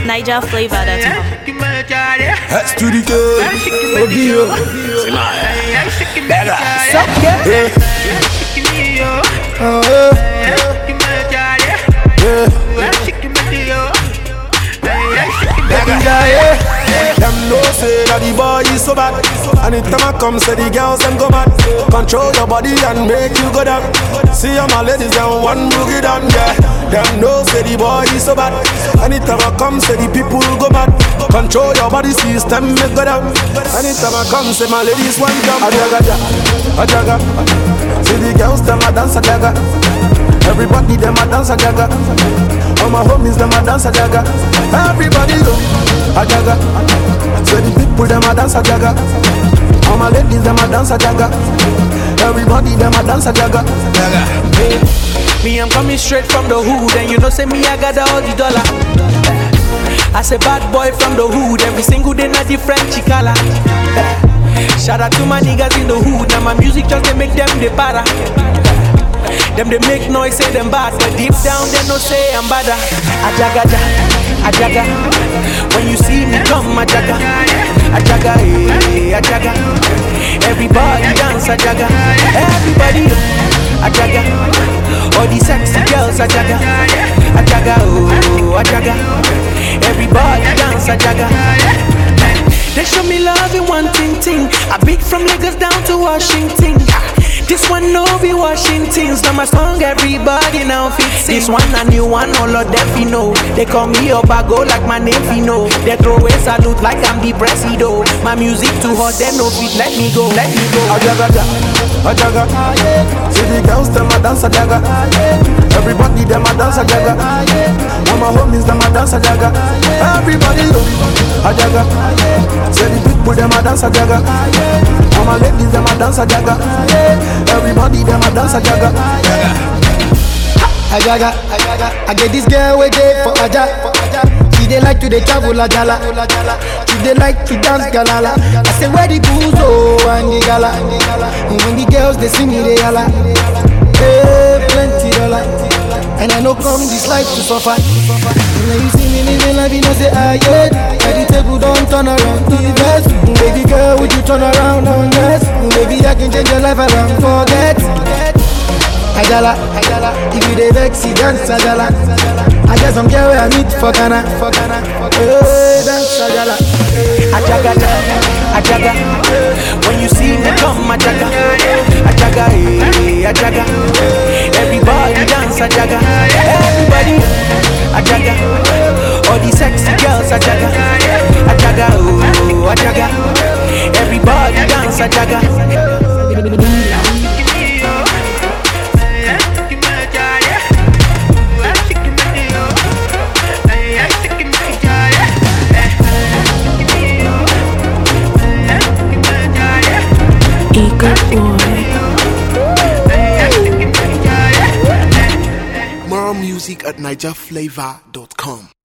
NigerFlavor.com. That's to the girl. Audio. Bega. Them know say that the boy is so bad. Anytime I come, say the girls them go mad. Control your body and make you go down. See all my ladies them one boogie down, yeah. Them know say the boy is so bad. Anytime I come, say the people go mad. Control your body system, make go down. Anytime I come, say my ladies one jump. A jaga. See the girls them a dance a jaga. Everybody them a dance a jaga. All my homies them a dance a jaga. Everybody go a jaga. So the people them a dance a jaga. All my ladies them a dance a jaga. Everybody them a dance a jaga. Hey. Me I'm coming straight from the hood, and you know say me I got all the dollar. As a bad boy from the hood, every single day na different chikala. Shout out to my niggas in the hood. Now my music just they make them the para. Them they make noise, say them bad, but deep down they no say I'm bad. Ajaga. When you see me come, ajaga. Everybody dance, ajaga. Everybody, ajaga. All these sexy girls, ajaga. Everybody dance, ajaga. They show me love in one thing. I beat from Lagos down to Washington. This one no be Washington. Now my song everybody now fits. This one a new one, all of them you know. They call me Obago like my name Fino. They throw a salute like I'm the presido. My music too hot, they no fit let me go. Ajaga. See the girls them a dance a jaga. Everybody them a dance a jaga. All my homies them a dance a jaga. Everybody go ajaga. See the people them a dance a jaga. All my ladies them a dance a jaga. Everybody them a dance a jaga. Ajaga. I get this girl way day for Aja. She dey like to dey travel a jala. She dey like to dance galala. I say where the booze oh and the gala. And when the girls they see me they holla. Hey, plenty dollar. And I know come this life to suffer. And when you see me living life, you know say I get. At the table don't turn around to the best. Baby girl, would you turn around on yes? Maybe I can change your life around, forget. Ajala, if you dey vex, you dance Ajala. I get some girl where I meet for Ghana. Hey, dance Ajala. Ajaga. When you see me come, ajaga. Everybody dance, ajaga. Everybody, ajaga. All these sexy girls, ajaga. Everybody dance, ajaga. More music at NigerFlavor.com.